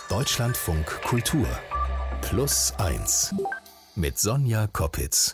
Deutschlandfunk Kultur Plus 1 mit Sonja Koppitz.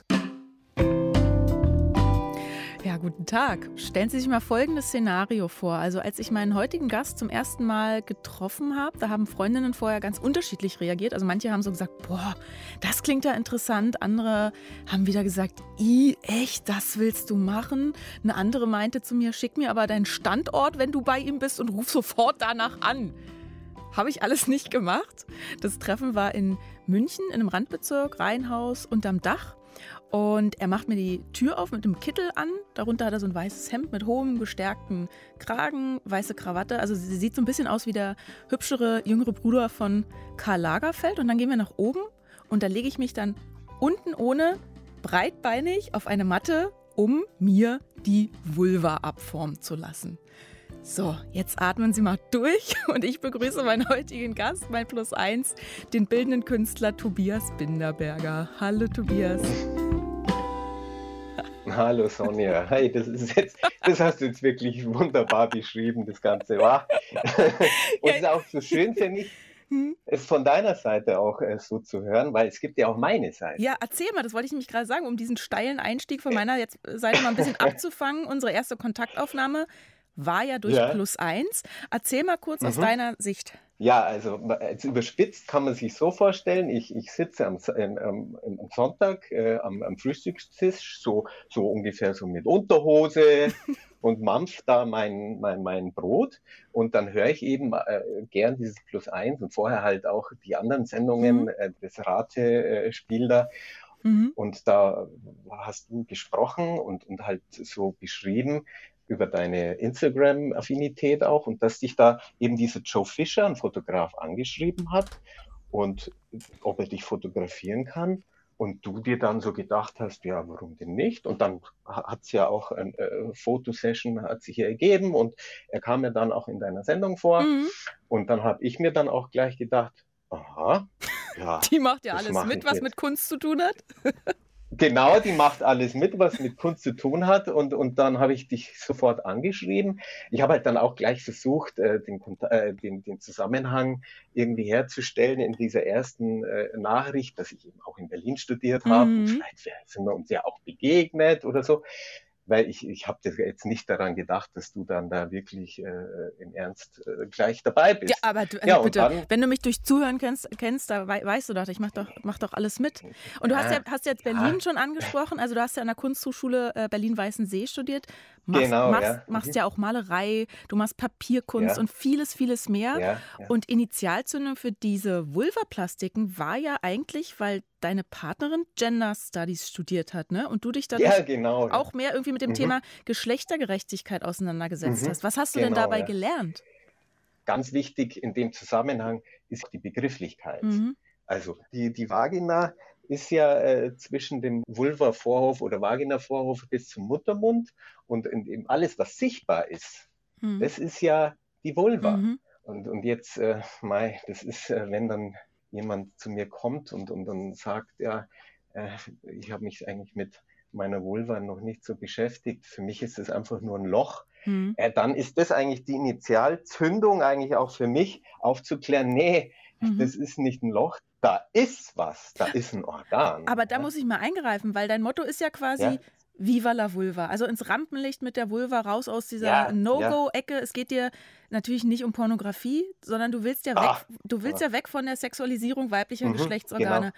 Ja, guten Tag. Stellen Sie sich mal folgendes Szenario vor. Also als ich meinen heutigen Gast zum ersten Mal getroffen habe, da haben Freundinnen vorher ganz unterschiedlich reagiert. Also manche haben so gesagt, boah, das klingt ja interessant. Andere haben wieder gesagt, echt, das willst du machen? Eine andere meinte zu mir, schick mir aber deinen Standort, wenn du bei ihm bist und ruf sofort danach an. Habe ich alles nicht gemacht. Das Treffen war in München, in einem Randbezirk, Reihenhaus, unterm Dach. Und er macht mir die Tür auf mit einem Kittel an. Darunter hat er so ein weißes Hemd mit hohem, gestärkten Kragen, weiße Krawatte. Also sie sieht so ein bisschen aus wie der hübschere, jüngere Bruder von Karl Lagerfeld. Und dann gehen wir nach oben und da lege ich mich dann unten ohne, breitbeinig auf eine Matte, um mir die Vulva abformen zu lassen. So, jetzt atmen Sie mal durch und ich begrüße meinen heutigen Gast, mein Plus 1, den bildenden Künstler Tobias Binderberger. Hallo Tobias. Hallo Sonja, hey, das hast du jetzt wirklich wunderbar beschrieben, das Ganze, wa? Und es ist auch so schön für mich, es von deiner Seite auch so zu hören, weil es gibt ja auch meine Seite. Ja, erzähl mal, das wollte ich nämlich gerade sagen, um diesen steilen Einstieg von meiner Seite mal ein bisschen abzufangen. Unsere erste Kontaktaufnahme war ja durch Plus 1. Erzähl mal kurz aus deiner Sicht. Ja, also jetzt überspitzt kann man sich so vorstellen, ich sitze am Sonntag am Frühstückstisch, so ungefähr so mit Unterhose und mampf da mein Brot und dann höre ich eben gern dieses Plus 1 und vorher halt auch die anderen Sendungen, das Ratespiel da. Und da hast du gesprochen und halt so beschrieben über deine Instagram-Affinität auch und dass dich da eben dieser Joe Fischer, ein Fotograf, angeschrieben hat und ob er dich fotografieren kann und du dir dann so gedacht hast, ja, warum denn nicht? Und dann hat es ja auch eine Fotosession hat sich hier ergeben und er kam ja dann auch in deiner Sendung vor und dann habe ich mir dann auch gleich gedacht, aha, ja. Die macht ja alles mit, was mit Kunst zu tun hat. Genau, die macht alles mit, was mit Kunst zu tun hat und dann habe ich dich sofort angeschrieben. Ich habe halt dann auch gleich versucht, den Zusammenhang irgendwie herzustellen in dieser ersten Nachricht, dass ich eben auch in Berlin studiert habe. Und vielleicht sind wir uns ja auch begegnet oder so. Weil ich habe jetzt nicht daran gedacht, dass du dann da wirklich im Ernst gleich dabei bist. Ja, aber du, also bitte, dann, wenn du mich durch Zuhören kennst, da weißt du doch, ich mach doch alles mit. Und du hast jetzt Berlin schon angesprochen, also du hast ja an der Kunsthochschule Berlin-Weißensee studiert, machst ja auch Malerei, du machst Papierkunst und vieles, vieles mehr. Ja. Und Initialzündung für diese Vulvaplastiken war ja eigentlich, weil deine Partnerin Gender Studies studiert hat, ne? Und du dich dann auch mehr irgendwie mit dem Thema Geschlechtergerechtigkeit auseinandergesetzt hast. Was hast du denn dabei gelernt? Ganz wichtig in dem Zusammenhang ist die Begrifflichkeit. Also die Vagina ist ja zwischen dem Vulva-Vorhof oder Vagina-Vorhof bis zum Muttermund und eben alles, was sichtbar ist, das ist ja die Vulva. Und jetzt, das ist, wenn dann jemand zu mir kommt und dann sagt, ja, ich habe mich eigentlich mit meiner Vulva noch nicht so beschäftigt, für mich ist es einfach nur ein Loch, dann ist das eigentlich die Initialzündung eigentlich auch für mich aufzuklären, nee, das ist nicht ein Loch, da ist was, da ist ein Organ. Aber da muss ich mal eingreifen, weil dein Motto ist ja quasi Viva la Vulva, also ins Rampenlicht mit der Vulva, raus aus dieser No-Go-Ecke. Es geht dir natürlich nicht um Pornografie, sondern du willst ja weg von der Sexualisierung weiblicher Geschlechtsorgane.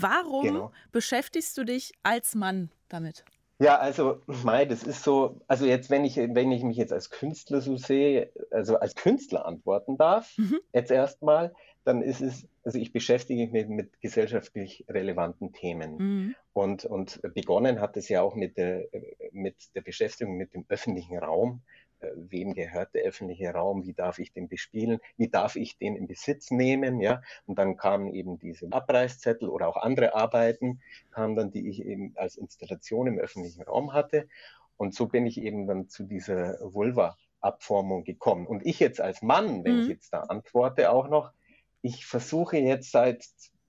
Warum beschäftigst du dich als Mann damit? Ja, also, das ist so, also jetzt, wenn ich mich jetzt als Künstler so sehe, also als Künstler antworten darf, jetzt erstmal, dann ist es, also ich beschäftige mich mit gesellschaftlich relevanten Themen. Und begonnen hat es ja auch mit der Beschäftigung mit dem öffentlichen Raum. Wem gehört der öffentliche Raum? Wie darf ich den bespielen? Wie darf ich den in Besitz nehmen? Ja, und dann kamen eben diese Abreißzettel oder auch andere Arbeiten, kamen dann, die ich eben als Installation im öffentlichen Raum hatte. Und so bin ich eben dann zu dieser Vulva-Abformung gekommen. Und ich jetzt als Mann, wenn ich jetzt da antworte auch noch, ich versuche jetzt seit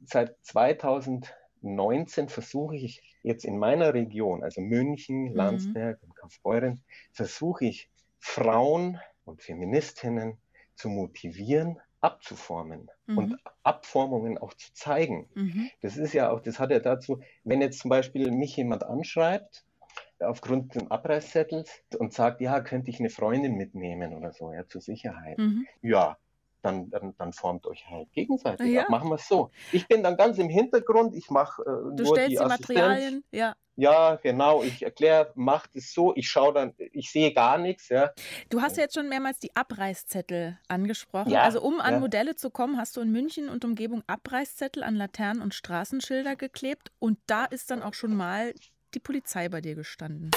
2019 versuche ich jetzt in meiner Region, also München, Landsberg und Kaufbeuren, versuche ich Frauen und Feministinnen zu motivieren, abzuformen und Mhm. Abformungen auch zu zeigen. Mhm. Das ist ja auch, das hat ja dazu, wenn jetzt zum Beispiel mich jemand anschreibt, aufgrund des Abreißzettels und sagt, ja, könnte ich eine Freundin mitnehmen oder so, ja, zur Sicherheit. Mhm. Ja, dann formt euch halt gegenseitig ab. Ja, Machen wir es so. Ich bin dann ganz im Hintergrund, ich mache du nur stellst die die Assistenz. Materialien, ja. Ja, genau, ich erkläre, macht es so, ich schaue dann, ich sehe gar nichts, ja. Du hast ja jetzt schon mehrmals die Abreißzettel angesprochen. Also Ja, um an ja. Modelle zu kommen, hast du in München und Umgebung Abreißzettel an Laternen und Straßenschilder geklebt. Und da ist dann auch schon mal die Polizei bei dir gestanden.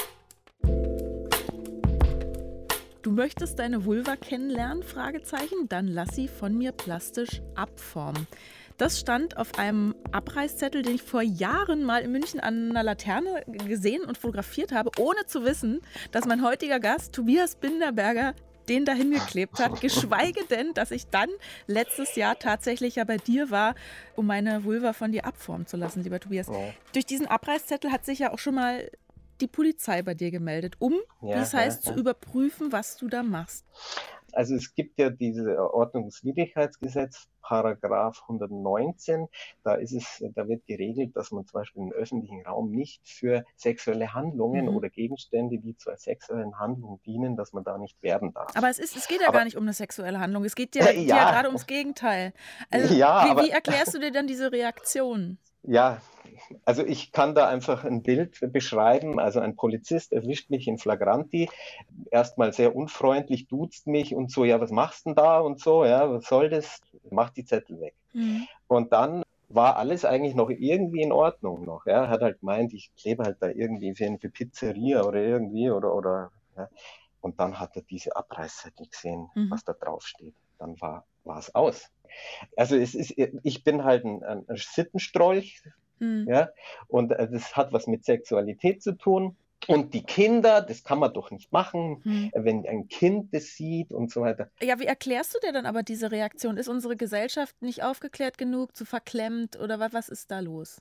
Du möchtest deine Vulva kennenlernen? Fragezeichen. Dann lass sie von mir plastisch abformen. Das stand auf einem Abreißzettel, den ich vor Jahren mal in München an einer Laterne gesehen und fotografiert habe, ohne zu wissen, dass mein heutiger Gast, Tobias Binderberger, den dahin geklebt hat. Geschweige denn, dass ich dann letztes Jahr tatsächlich ja bei dir war, um meine Vulva von dir abformen zu lassen, lieber Tobias. Ja. Durch diesen Abreißzettel hat sich ja auch schon mal die Polizei bei dir gemeldet, um, wie Ja, es heißt, ja. zu überprüfen, was du da machst. Also es gibt ja diese Ordnungswidrigkeitsgesetz, Paragraph 119, da wird geregelt, dass man zum Beispiel im öffentlichen Raum nicht für sexuelle Handlungen oder Gegenstände, die zur sexuellen Handlung dienen, dass man da nicht werben darf. Aber es geht ja Aber- gar nicht um eine sexuelle Handlung. Es geht ja, Ja. gerade ums Gegenteil. Also, Ja, aber- wie erklärst du dir dann diese Reaktion? Ja, also ich kann da einfach ein Bild beschreiben. Also ein Polizist erwischt mich in Flagranti, erstmal sehr unfreundlich, duzt mich und so, ja, was machst du denn da und so, ja, was soll das? Macht die Zettel weg. Mhm. Und dann war alles eigentlich noch irgendwie in Ordnung noch. Ja. Hat halt gemeint, ich klebe halt da irgendwie für Pizzeria oder irgendwie oder ja. Und dann hat er diese Abreißzettel gesehen, was da drauf steht. Dann war es aus. Also ich bin halt ein Sittenstrolch, ja, und das hat was mit Sexualität zu tun. Und die Kinder, das kann man doch nicht machen, wenn ein Kind das sieht und so weiter. Ja, wie erklärst du dir dann aber diese Reaktion? Ist unsere Gesellschaft nicht aufgeklärt genug, zu verklemmt oder was ist da los?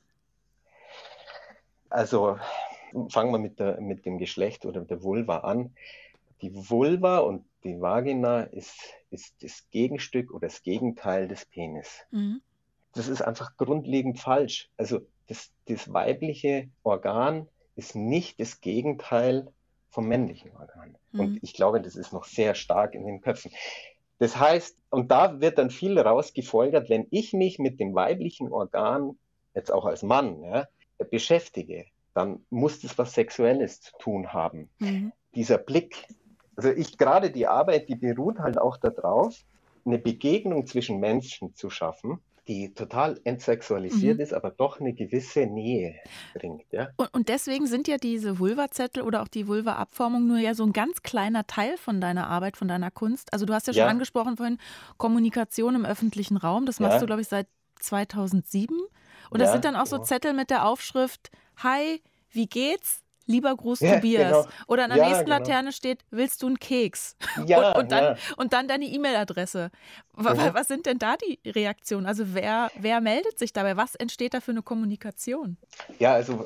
Also fangen wir mit dem Geschlecht oder der Vulva an. Die Vulva und die Vagina ist das Gegenstück oder das Gegenteil des Penis. Das ist einfach grundlegend falsch. Also das weibliche Organ ist nicht das Gegenteil vom männlichen Organ. Und ich glaube, das ist noch sehr stark in den Köpfen. Das heißt, und da wird dann viel rausgefolgert, wenn ich mich mit dem weiblichen Organ, jetzt auch als Mann, ja, beschäftige, dann muss das was Sexuelles zu tun haben. Dieser Blick, also gerade die Arbeit, die beruht halt auch darauf, eine Begegnung zwischen Menschen zu schaffen, die total entsexualisiert ist, aber doch eine gewisse Nähe bringt. Ja? Und deswegen sind ja diese Vulvazettel oder auch die Vulva-Abformung nur ja so ein ganz kleiner Teil von deiner Arbeit, von deiner Kunst. Also du hast ja schon angesprochen vorhin, Kommunikation im öffentlichen Raum, das machst du, glaube ich, seit 2007. Und das sind dann auch so Zettel mit der Aufschrift, Hi, wie geht's? Lieber Gruß Tobias. Genau. Oder an der nächsten Laterne steht, willst du einen Keks? Ja, und dann deine E-Mail-Adresse. Was sind denn da die Reaktionen? Also wer meldet sich dabei? Was entsteht da für eine Kommunikation? Ja, also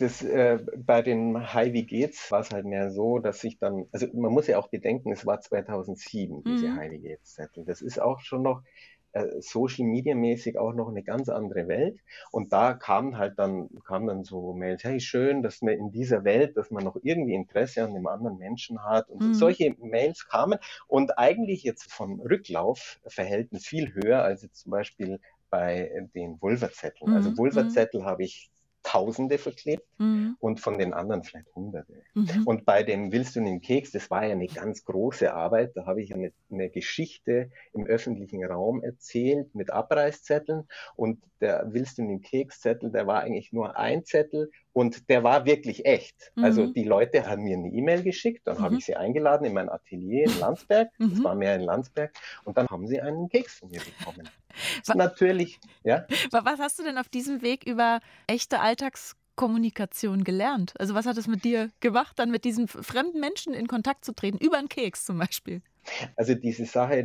bei den Hi, wie geht's war es halt mehr so, dass ich dann, also man muss ja auch bedenken, es war 2007, diese Hi, wie geht's Zettel. Das ist auch schon noch Social Media mäßig auch noch eine ganz andere Welt. Und da kamen dann so Mails, hey, schön, dass man in dieser Welt, dass man noch irgendwie Interesse an dem anderen Menschen hat. Und solche Mails kamen und eigentlich jetzt vom Rücklaufverhältnis viel höher als jetzt zum Beispiel bei den Vulvazetteln. Also Vulvazettel habe ich Tausende verklebt und von den anderen vielleicht Hunderte. Und bei dem Willst du einen Keks, das war ja eine ganz große Arbeit. Da habe ich eine Geschichte im öffentlichen Raum erzählt mit Abreißzetteln. Und der Willst du einen Keks-Zettel, der war eigentlich nur ein Zettel und der war wirklich echt. Also die Leute haben mir eine E-Mail geschickt, dann habe ich sie eingeladen in mein Atelier in Landsberg. Das war mehr in Landsberg. Und dann haben sie einen Keks von mir bekommen. Natürlich, ja. Was hast du denn auf diesem Weg über echte Alltagskommunikation gelernt? Also was hat es mit dir gemacht, dann mit diesen fremden Menschen in Kontakt zu treten, über einen Keks zum Beispiel? Also diese Sache,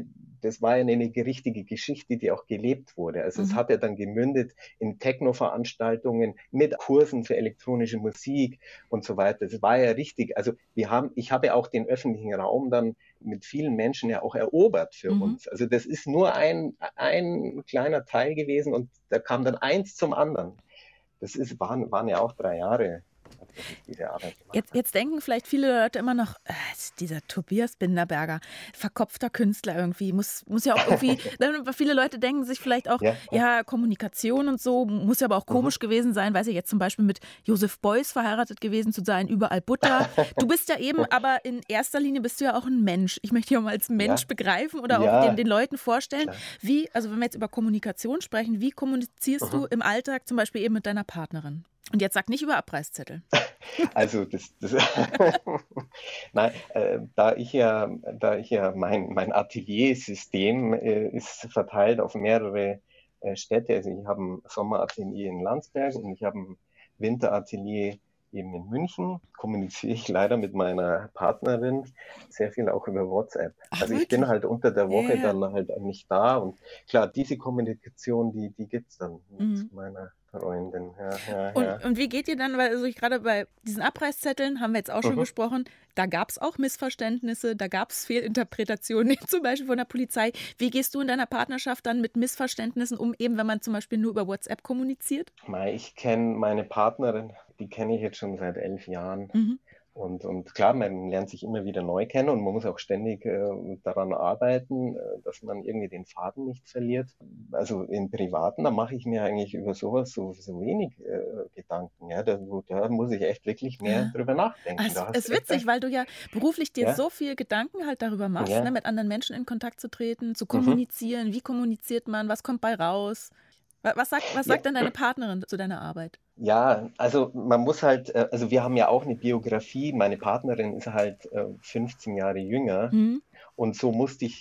das war ja eine richtige Geschichte, die auch gelebt wurde. Also es hat ja dann gemündet in Techno-Veranstaltungen mit Kursen für elektronische Musik und so weiter. Das war ja richtig. Also ich habe ja auch den öffentlichen Raum dann mit vielen Menschen ja auch erobert für uns. Also das ist nur ein kleiner Teil gewesen und da kam dann eins zum anderen. Waren ja auch 3 Jahre, dass ich diese Arbeit gemacht habe. Jetzt denken vielleicht viele Leute immer noch, dieser Tobias Binderberger, verkopfter Künstler irgendwie, muss ja auch irgendwie, viele Leute denken sich vielleicht auch, ja, Kommunikation und so, muss ja aber auch komisch gewesen sein, weiß ich jetzt zum Beispiel mit Josef Beuys verheiratet gewesen zu sein, überall Butter. Du bist ja eben, aber in erster Linie bist du ja auch ein Mensch. Ich möchte dich auch mal als Mensch begreifen oder auch den Leuten vorstellen, also wenn wir jetzt über Kommunikation sprechen, wie kommunizierst du im Alltag zum Beispiel eben mit deiner Partnerin? Und jetzt sag nicht über Abreißzettel. Also nein, da ich ja mein Ateliersystem ist verteilt auf mehrere Städte. Also ich habe ein Sommeratelier in Landsberg und ich habe ein Winteratelier eben in München. Kommuniziere ich leider mit meiner Partnerin sehr viel auch über WhatsApp. Also ich bin halt unter der Woche dann halt nicht da und klar, diese Kommunikation, die gibt's dann mit meiner Freundin. Und wie geht ihr dann, weil also gerade bei diesen Abreißzetteln haben wir jetzt auch schon gesprochen, da gab es auch Missverständnisse, da gab es Fehlinterpretationen, zum Beispiel von der Polizei. Wie gehst du in deiner Partnerschaft dann mit Missverständnissen um, eben wenn man zum Beispiel nur über WhatsApp kommuniziert? Ich kenne meine Partnerin, die kenne ich jetzt schon seit 11 Jahren. Und klar, man lernt sich immer wieder neu kennen und man muss auch ständig daran arbeiten, dass man irgendwie den Faden nicht verliert. Also im Privaten, da mache ich mir eigentlich über sowas so wenig Gedanken. Ja, da muss ich echt wirklich mehr drüber nachdenken. Es ist witzig, weil du ja beruflich dir so viel Gedanken halt darüber machst, ne, mit anderen Menschen in Kontakt zu treten, zu kommunizieren. Wie kommuniziert man? Was kommt bei raus? Was sagt denn deine Partnerin zu deiner Arbeit? Ja, also man muss halt, also wir haben ja auch eine Biografie. Meine Partnerin ist halt 15 Jahre jünger und so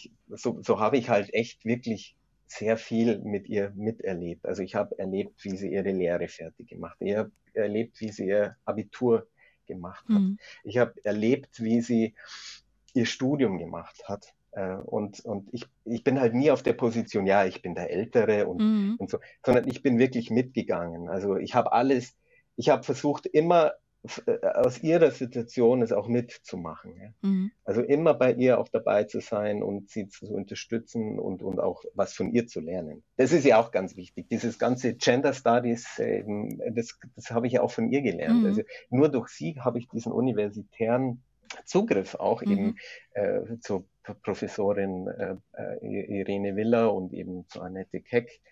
habe ich halt echt wirklich sehr viel mit ihr miterlebt. Also ich habe erlebt, wie sie ihre Lehre fertig gemacht hat. Ich habe erlebt, wie sie ihr Abitur gemacht hat. Ich habe erlebt, wie sie ihr Studium gemacht hat. Und ich bin halt nie auf der Position, ja, ich bin der Ältere und so, sondern ich bin wirklich mitgegangen. Also ich habe versucht, immer aus ihrer Situation es auch mitzumachen. Ja. Also immer bei ihr auch dabei zu sein und sie zu unterstützen und auch was von ihr zu lernen. Das ist ja auch ganz wichtig. Dieses ganze Gender Studies, das habe ich ja auch von ihr gelernt. Also nur durch sie habe ich diesen universitären Zugriff auch eben zur Professorin Irene Willer und eben zu Annette Keck,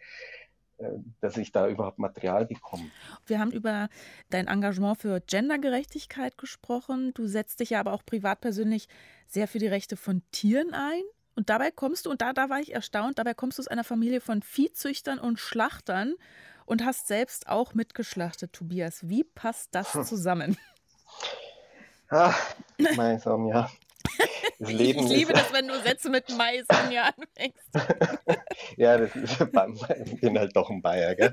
dass ich da überhaupt Material bekomme. Wir haben über dein Engagement für Gendergerechtigkeit gesprochen. Du setzt dich ja aber auch privat persönlich sehr für die Rechte von Tieren ein. Und dabei kommst du, und da war ich erstaunt, dabei kommst du aus einer Familie von Viehzüchtern und Schlachtern und hast selbst auch mitgeschlachtet, Tobias. Wie passt das zusammen? Mein Sonja. Ich liebe das, wenn du Sätze mit Mais anfängst. Ja, ich bin halt doch ein Bayer, gell?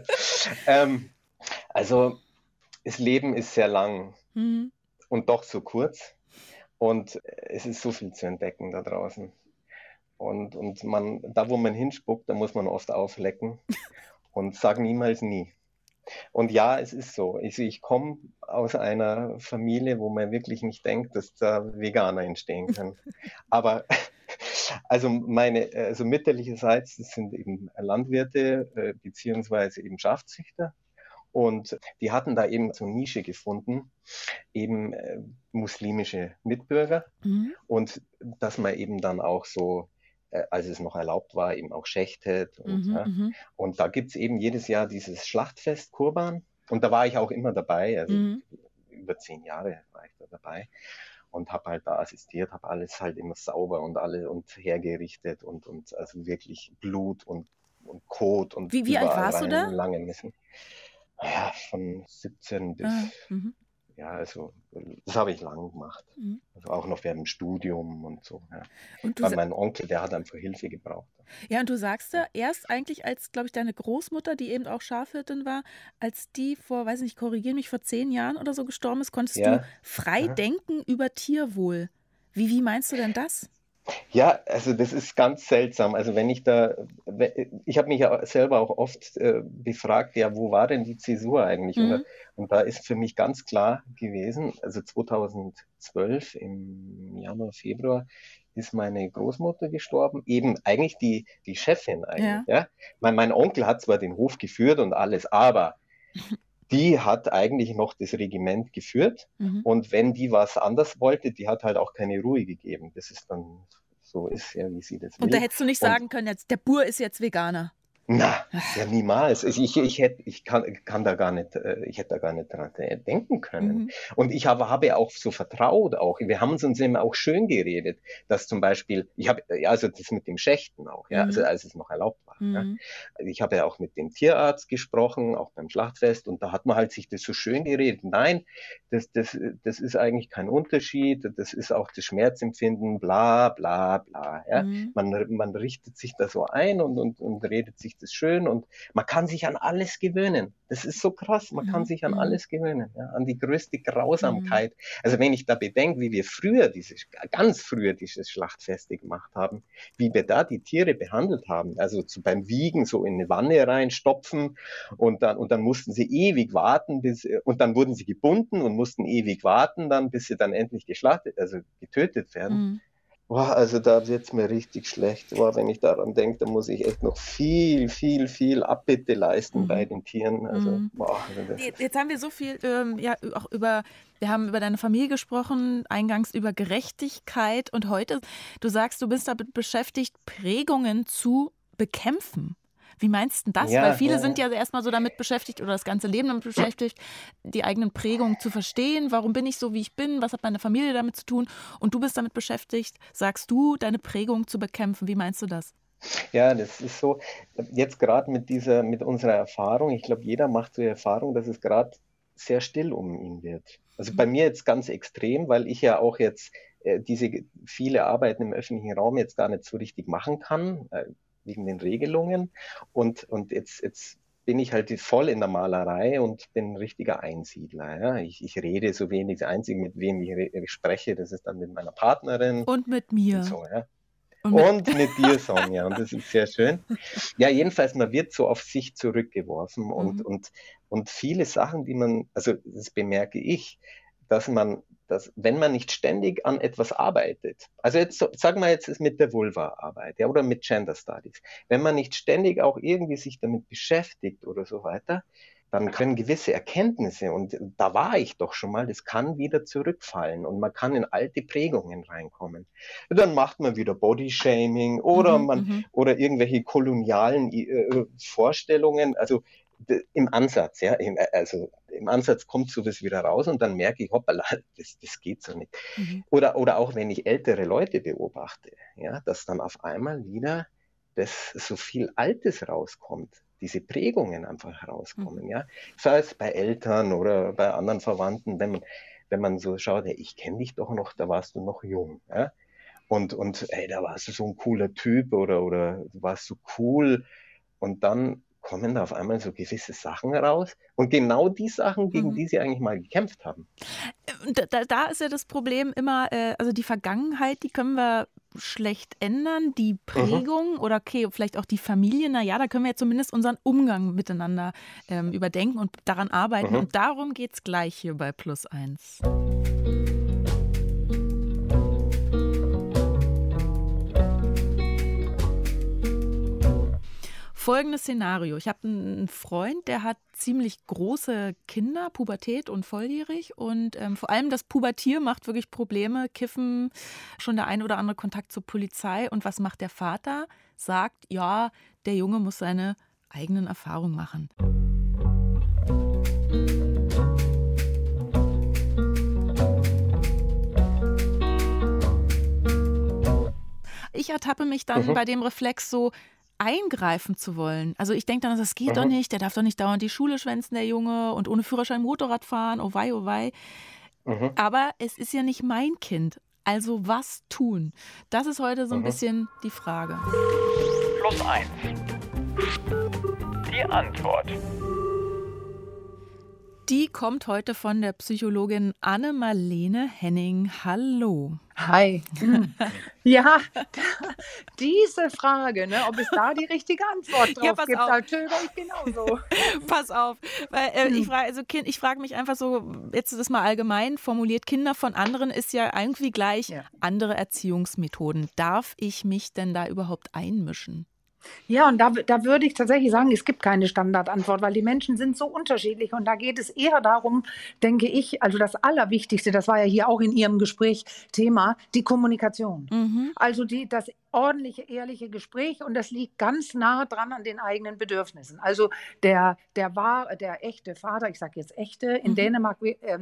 Also, das Leben ist sehr lang und doch so kurz. Und es ist so viel zu entdecken da draußen. Und da, wo man hinspuckt, da muss man oft auflecken und sag niemals nie. Und ja, es ist so. Ich komme aus einer Familie, wo man wirklich nicht denkt, dass da Veganer entstehen können. Aber also mütterlicherseits, das sind eben Landwirte beziehungsweise eben Schafzüchter. Und die hatten da eben so eine Nische gefunden, eben muslimische Mitbürger. Und dass man eben dann auch so, als es noch erlaubt war, eben auch schächtet. Und da gibt es eben jedes Jahr dieses Schlachtfest Kurban. Und da war ich auch immer dabei. Also über 10 Jahre war ich da dabei. Und habe halt da assistiert, habe alles halt immer sauber und hergerichtet und also wirklich Blut und Kot und wie alt warst du da? Lange Messen. Ja, von 17 bis ja, also das habe ich lang gemacht. Also auch noch während dem Studium und so. Ja. Und weil mein Onkel, der hat einfach Hilfe gebraucht. Ja, und du sagst ja, erst eigentlich als, glaube ich, deine Großmutter, die eben auch Schafhirtin war, als die vor 10 Jahren oder so gestorben ist, konntest du frei denken über Tierwohl. Wie meinst du denn das? Ja, also das ist ganz seltsam. Also ich habe mich ja selber auch oft befragt, ja, wo war denn die Zäsur eigentlich? Mhm. Und da ist für mich ganz klar gewesen, also 2012 im Januar, Februar ist meine Großmutter gestorben, eben eigentlich die Chefin eigentlich, Ja. ja. Mein Onkel hat zwar den Hof geführt und alles, aber die hat eigentlich noch das Regiment geführt. Mhm. Und wenn die was anders wollte, die hat halt auch keine Ruhe gegeben. Das ist dann so ist, ja, wie sie das Und da will. hättest du nicht Und sagen können, jetzt, der Bur ist jetzt Veganer. na, ja, niemals. Ich kann da gar nicht, ich hätte da gar nicht dran denken können. Mhm. Und ich habe auch so vertraut auch. Wir haben es uns immer auch schön geredet, dass zum Beispiel, ja, also das mit dem Schächten auch, ja, also Mhm. als es noch erlaubt war. Ja. Mhm. Ich habe ja auch mit dem Tierarzt gesprochen, auch beim Schlachtfest, und da hat man halt sich das so schön geredet. Nein, das ist eigentlich kein Unterschied, das ist auch das Schmerzempfinden, bla, bla, bla, ja. Mhm. Man richtet sich da so ein und redet sich das schön und man kann sich an alles gewöhnen. Das ist so krass, man kann Mhm. sich an Mhm. alles gewöhnen, ja, an die größte Mhm. Grausamkeit. Also wenn ich da bedenke, wie wir ganz früher dieses Schlachtfeste gemacht haben, wie wir da die Tiere behandelt haben, also beim Wiegen so in eine Wanne reinstopfen und dann mussten sie ewig warten, und dann wurden sie gebunden und mussten ewig warten, bis sie dann endlich also getötet werden. Mhm. Boah, also da wird's mir richtig schlecht. Boah, wenn ich daran denke, da muss ich echt noch viel, viel, viel Abbitte leisten bei Mhm. den Tieren. Also, Mhm. boah, also das ist. Jetzt haben wir so viel, ja, auch wir haben über deine Familie gesprochen, eingangs über Gerechtigkeit und heute, du sagst, du bist damit beschäftigt, Prägungen zu bekämpfen. Wie meinst du das? Weil Ja, viele ja, sind ja. ja erstmal so damit beschäftigt oder das ganze Leben damit beschäftigt, die eigenen Prägungen zu verstehen. Warum bin ich so, wie ich bin? Was hat meine Familie damit zu tun? Und du bist damit beschäftigt, sagst du, deine Prägung zu bekämpfen. Wie meinst du das? Ja, das ist so. Jetzt gerade mit unserer Erfahrung, ich glaube, jeder macht so die Erfahrung, dass es gerade sehr still um ihn wird. Also bei mir jetzt ganz extrem, weil ich ja auch jetzt diese viele Arbeiten im öffentlichen Raum jetzt gar nicht so richtig machen kann, wegen den Regelungen. Und jetzt bin ich halt voll in der Malerei und bin ein richtiger Einsiedler. Ja. Ich rede so wenig, das Einzige, mit wem ich spreche, das ist dann mit meiner Partnerin Und mit und mir. so, ja. Und mit. Und mit dir, Sonja, und das ist sehr schön. Ja, jedenfalls, man wird so auf sich zurückgeworfen Mhm. und viele Sachen, also das bemerke ich, dass wenn man nicht ständig an etwas arbeitet, also jetzt sagen wir jetzt ist mit der Vulva-Arbeit, ja, oder mit Gender Studies, wenn man nicht ständig auch irgendwie sich damit beschäftigt oder so weiter, dann können gewisse Erkenntnisse, und da war ich doch schon mal, das kann wieder zurückfallen und man kann in alte Prägungen reinkommen. Dann macht man wieder Bodyshaming Mhm. Mhm. oder irgendwelche kolonialen Vorstellungen, also im Ansatz, ja, also im Ansatz kommt sowas wieder raus und dann merke ich, hoppala, das geht so nicht. Mhm. Oder auch wenn ich ältere Leute beobachte, ja, dass dann auf einmal wieder so viel Altes rauskommt, diese Prägungen einfach Mhm. herauskommen, ja. Sei es bei Eltern oder bei anderen Verwandten, wenn man so schaut, hey, ich kenne dich doch noch, da warst du noch jung, ja. Und hey, da warst du so ein cooler Typ oder du warst so cool. Und dann kommen da auf einmal so gewisse Sachen raus. Und genau die Sachen, gegen Mhm. die sie eigentlich mal gekämpft haben. Da ist ja das Problem immer, also die Vergangenheit, die können wir schlecht ändern. Die Mhm, Prägung oder okay, vielleicht auch die Familie, na ja, da können wir ja zumindest unseren Umgang miteinander überdenken und daran arbeiten. mhm. Und darum geht es gleich hier bei Plus Eins. Folgendes Szenario. Ich habe einen Freund, der hat ziemlich große Kinder, Pubertät und volljährig. Und vor allem das Pubertier macht wirklich Probleme. Kiffen, schon der ein oder andere Kontakt zur Polizei. Und was macht der Vater? Sagt, ja, der Junge muss seine eigenen Erfahrungen machen. Ich ertappe mich dann Mhm, bei dem Reflex so, eingreifen zu wollen. Also ich denke dann, das geht doch mhm, nicht, der darf doch nicht dauernd die Schule schwänzen, der Junge, und ohne Führerschein Motorrad fahren, oh wei, oh wei. mhm, Aber es ist ja nicht mein Kind. Also was tun? Das ist heute so ein mhm. bisschen die Frage. Plus eins. Die Antwort. Die kommt heute von der Psychologin Anne-Marlene Henning. Hallo. Hi. Ja, diese Frage, ne, ob es da die richtige Antwort Ja, drauf pass gibt, auf. da zögere ich genauso. Pass auf, weil ich frage mich einfach so, jetzt das mal allgemein formuliert, Kinder von anderen ist ja irgendwie gleich Ja. andere Erziehungsmethoden. Darf ich mich denn da überhaupt einmischen? Ja, und da würde ich tatsächlich sagen, es gibt keine Standardantwort, weil die Menschen sind so unterschiedlich. Und da geht es eher darum, denke ich, also das Allerwichtigste, das war ja hier auch in Ihrem Gespräch Thema, die Kommunikation. Also das ordentliche, ehrliche Gespräch, und das liegt ganz nah dran an den eigenen Bedürfnissen. Also der echte Vater, ich sage jetzt echte, in Dänemark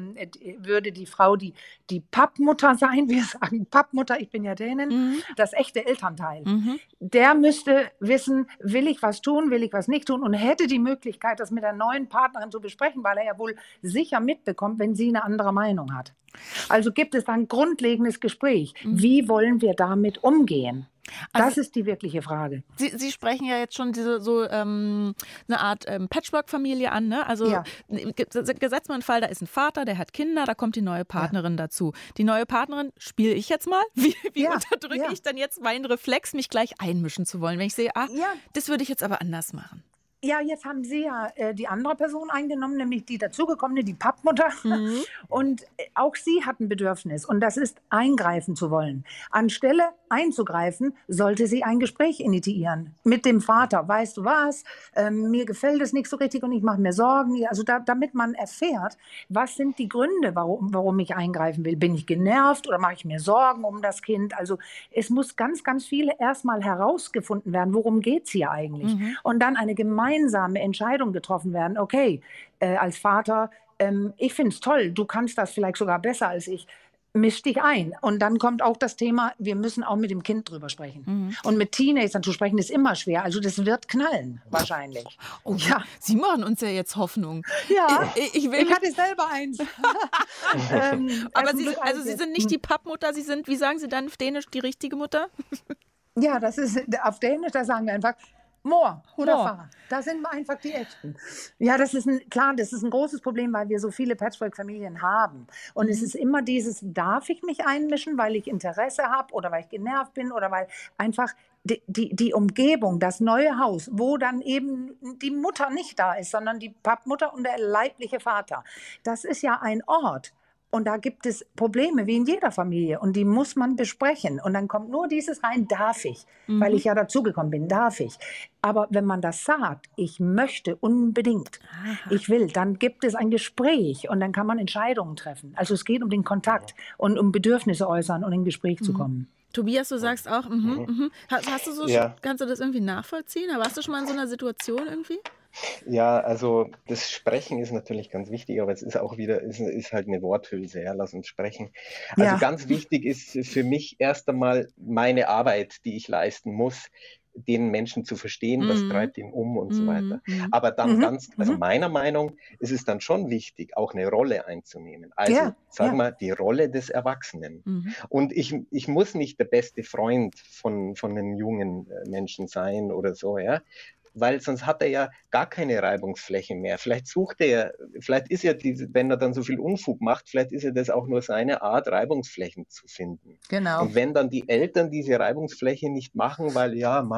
würde die Frau die Pappmutter sein. Wir sagen Pappmutter, ich bin ja Dänin, das echte Elternteil. Der müsste wissen, will ich was tun, will ich was nicht tun, und hätte die Möglichkeit, das mit der neuen Partnerin zu besprechen, weil er ja wohl sicher mitbekommt, wenn sie eine andere Meinung hat. Also gibt es ein grundlegendes Gespräch. Wie wollen wir damit umgehen? Also, das ist die wirkliche Frage. Sie sprechen ja jetzt schon eine Art Patchwork-Familie an, ne? Also Ja. gesetzt mal einen Fall, da ist ein Vater, der hat Kinder, da kommt die neue Partnerin dazu. Die neue Partnerin spiele ich jetzt mal. Wie Ja, unterdrücke ja. ich dann jetzt meinen Reflex, mich gleich einmischen zu wollen, wenn ich sehe, Ja. das würde ich jetzt aber anders machen? Ja, jetzt haben Sie ja die andere Person eingenommen, nämlich die dazugekommene, die Pappmutter. Und auch sie hat ein Bedürfnis, und das ist, eingreifen zu wollen. Anstelle einzugreifen, sollte sie ein Gespräch initiieren mit dem Vater. Weißt du was, mir gefällt es nicht so richtig und ich mache mir Sorgen. Also damit man erfährt, was sind die Gründe, warum ich eingreifen will. Bin ich genervt oder mache ich mir Sorgen um das Kind? Also es muss ganz, ganz viel erstmal herausgefunden werden, worum geht es hier eigentlich. Und dann eine gemeinsame Entscheidung getroffen werden. Okay, als Vater, ich finde es toll, du kannst das vielleicht sogar besser als ich. Misch dich ein. Und dann kommt auch das Thema, wir müssen auch mit dem Kind drüber sprechen. Und mit Teenagern zu sprechen ist immer schwer. Also das wird knallen, wahrscheinlich. Oh, Ja. Sie machen uns ja jetzt Hoffnung. Ja, ich hatte selber eins. Aber Sie sind nicht die Pappmutter, Sie sind, wie sagen Sie dann auf Dänisch, die richtige Mutter? Ja, das ist auf Dänisch, da sagen wir einfach Mor oder Mor. Far. Da sind wir einfach die Echten. Ja, das ist ein großes Problem, weil wir so viele Patchwork-Familien haben. Und es ist immer dieses, darf ich mich einmischen, weil ich Interesse habe oder weil ich genervt bin oder weil einfach die Umgebung, das neue Haus, wo dann eben die Mutter nicht da ist, sondern die Pappmutter und der leibliche Vater. Das ist ja ein Ort. Und da gibt es Probleme, wie in jeder Familie. Und die muss man besprechen. Und dann kommt nur dieses rein, darf ich, weil ich ja dazugekommen bin, darf ich. Aber wenn man das sagt, ich möchte unbedingt, ich will, dann gibt es ein Gespräch und dann kann man Entscheidungen treffen. Also es geht um den Kontakt und um Bedürfnisse äußern und in Gespräch zu kommen. Tobias, du sagst auch, Hast du so, Ja. kannst du das irgendwie nachvollziehen? Warst du schon mal in so einer Situation irgendwie? Ja, also das Sprechen ist natürlich ganz wichtig, aber es ist auch wieder, ist halt eine Worthülse, ja, lass uns sprechen. Also Ja. ganz wichtig ist für mich erst einmal meine Arbeit, die ich leisten muss, den Menschen zu verstehen, was treibt ihn um und so weiter. Aber dann also meiner Meinung ist es dann schon wichtig, auch eine Rolle einzunehmen. Also Ja, sagen wir die Rolle des Erwachsenen. Und ich muss nicht der beste Freund von einem jungen Menschen sein oder so, ja. Weil sonst hat er ja gar keine Reibungsfläche mehr. Vielleicht ist ja wenn er dann so viel Unfug macht, vielleicht ist ja das auch nur seine Art, Reibungsflächen zu finden. Genau. Und wenn dann die Eltern diese Reibungsfläche nicht machen, weil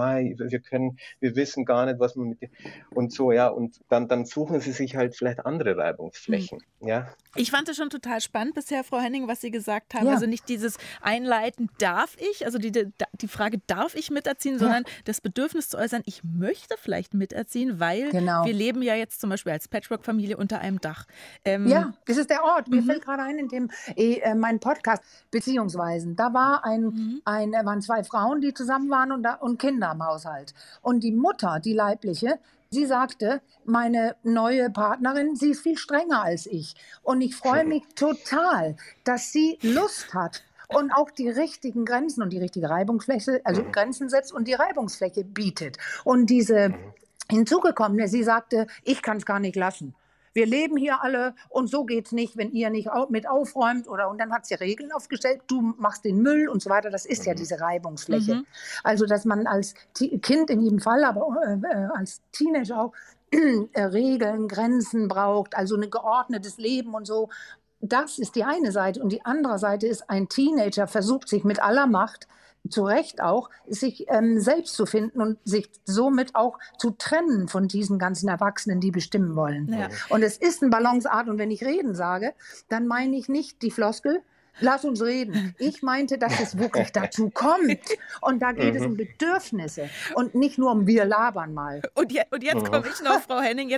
wir wissen gar nicht, was man mit dem und so, ja, und dann suchen sie sich halt vielleicht andere Reibungsflächen, ja. Ich fand es schon total spannend bisher, Frau Henning, was Sie gesagt haben. Ja. Also nicht dieses Einleiten, darf ich, also die Frage, darf ich miterziehen, sondern das Bedürfnis zu äußern, ich möchte vielleicht miterziehen, weil Genau. wir leben ja jetzt zum Beispiel als Patchwork-Familie unter einem Dach. Ja, das ist der Ort. Mir fällt gerade ein, in dem mein Podcast Beziehungsweisen, da waren zwei Frauen, die zusammen waren und Kinder im Haushalt. Und die Mutter, die leibliche, sie sagte, meine neue Partnerin, sie ist viel strenger als ich. Und ich freue mich total, dass sie Lust hat und auch die richtigen Grenzen und die richtige Reibungsfläche, also Grenzen setzt und die Reibungsfläche bietet. Und diese hinzugekommene, sie sagte, ich kann es gar nicht lassen. Wir leben hier alle und so geht's nicht, wenn ihr nicht mit aufräumt und dann hat sie Regeln aufgestellt, du machst den Müll und so weiter. Das ist ja diese Reibungsfläche. Also, dass man als Kind in jedem Fall, aber als Teenager auch Regeln, Grenzen braucht, also ein geordnetes Leben und so. das ist die eine Seite. Und die andere Seite ist, ein Teenager versucht sich mit aller Macht, zu Recht auch, sich selbst zu finden und sich somit auch zu trennen von diesen ganzen Erwachsenen, die bestimmen wollen. Ja. Und es ist ein Balanceakt. Und wenn ich reden sage, dann meine ich nicht die Floskel, lass uns reden. Ich meinte, dass es wirklich dazu kommt. Und da geht es um Bedürfnisse und nicht nur um wir labern mal. Und jetzt komme ich noch, Frau Henning,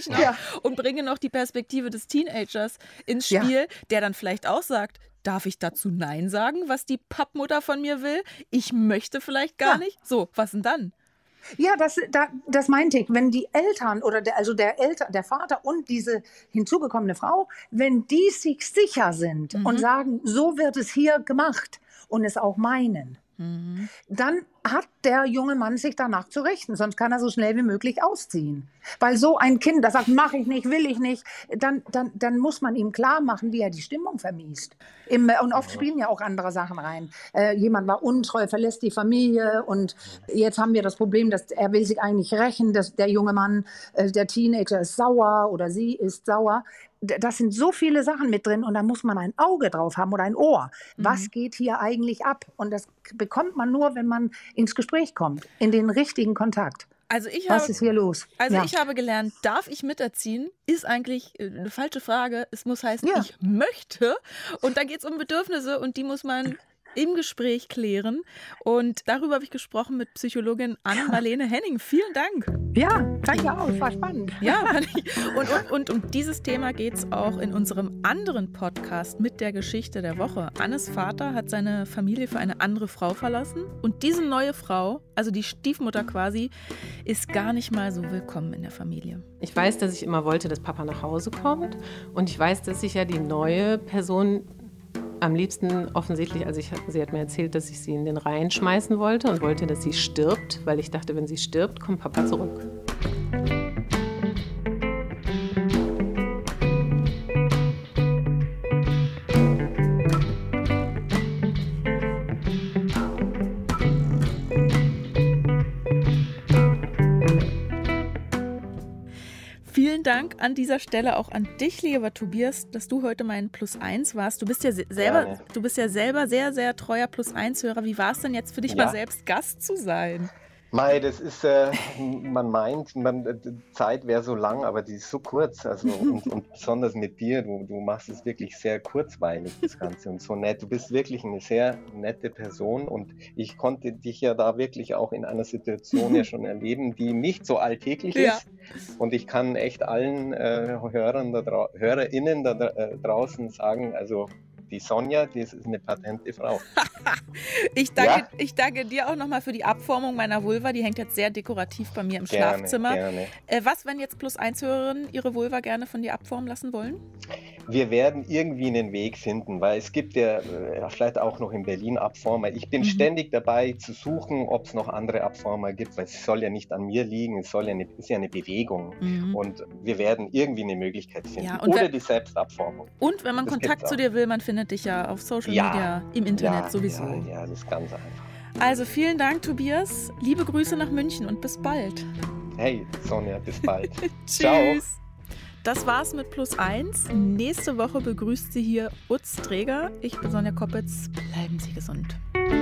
und bringe noch die Perspektive des Teenagers ins Spiel, der dann vielleicht auch sagt, darf ich dazu Nein sagen, was die Pappmutter von mir will? Ich möchte vielleicht gar nicht. So, was denn dann? Ja, das meinte ich. Wenn die Eltern oder der Vater und diese hinzugekommene Frau, wenn die sich sicher sind und sagen, so wird es hier gemacht und es auch meinen, dann hat der junge Mann sich danach zu richten. Sonst kann er so schnell wie möglich ausziehen. Weil so ein Kind, das sagt, mache ich nicht, will ich nicht, dann muss man ihm klar machen, wie er die Stimmung vermiest. Und oft spielen ja auch andere Sachen rein. Jemand war untreu, verlässt die Familie und jetzt haben wir das Problem, dass er will sich eigentlich rächen, dass der junge Mann, der Teenager ist sauer oder sie ist sauer. Das sind so viele Sachen mit drin und da muss man ein Auge drauf haben oder ein Ohr. Was geht hier eigentlich ab? Und das bekommt man nur, wenn man ins Gespräch kommt, in den richtigen Kontakt. Was ist hier los? Ich habe gelernt, darf ich miterziehen, ist eigentlich eine falsche Frage. Es muss heißen, ich möchte. Und dann geht es um Bedürfnisse und die muss man im Gespräch klären. Und darüber habe ich gesprochen mit Psychologin Anne-Marlene Henning. Vielen Dank. Ja, danke auch. Es war spannend. Ja, und um dieses Thema geht es auch in unserem anderen Podcast mit der Geschichte der Woche. Annes Vater hat seine Familie für eine andere Frau verlassen. Und diese neue Frau, also die Stiefmutter quasi, ist gar nicht mal so willkommen in der Familie. Ich weiß, dass ich immer wollte, dass Papa nach Hause kommt. Und ich weiß, dass ich ja die neue Person am liebsten offensichtlich, also sie hat mir erzählt, dass ich sie in den Rhein schmeißen wollte und wollte, dass sie stirbt, weil ich dachte, wenn sie stirbt, kommt Papa zurück. Vielen Dank an dieser Stelle auch an dich, lieber Tobias, dass du heute mein Plus-1 warst. Du bist ja selber sehr, sehr treuer Plus-1-Hörer. Wie war es denn jetzt für dich, mal selbst Gast zu sein? Mei, das ist, man meint, die Zeit wäre so lang, aber die ist so kurz. Also, und besonders mit dir, du machst es wirklich sehr kurzweilig, das Ganze, und so nett. Du bist wirklich eine sehr nette Person und ich konnte dich ja da wirklich auch in einer Situation ja schon erleben, die nicht so alltäglich ist. Und ich kann echt allen HörerInnen da draußen sagen, also die Sonja, das ist eine patente Frau. Ich danke dir auch nochmal für die Abformung meiner Vulva. Die hängt jetzt sehr dekorativ bei mir im Schlafzimmer. Gerne. Was, wenn jetzt Plus-1-Hörerinnen ihre Vulva gerne von dir abformen lassen wollen? Wir werden irgendwie einen Weg finden, weil es gibt ja vielleicht auch noch in Berlin Abformer. Ich bin ständig dabei zu suchen, ob es noch andere Abformer gibt, weil es soll ja nicht an mir liegen, es ist ja eine Bewegung. Und wir werden irgendwie eine Möglichkeit finden. Ja, oder die Selbstabformung. Und wenn man Kontakt zu dir will, man findet dich ja auf Social Media, im Internet sowieso. Ja, das ist ganz einfach. Also vielen Dank, Tobias. Liebe Grüße nach München und bis bald. Hey, Sonja, bis bald. Tschüss. Ciao. Das war's mit Plus-1. Nächste Woche begrüßt Sie hier Utz Träger. Ich bin Sonja Koppitz. Bleiben Sie gesund.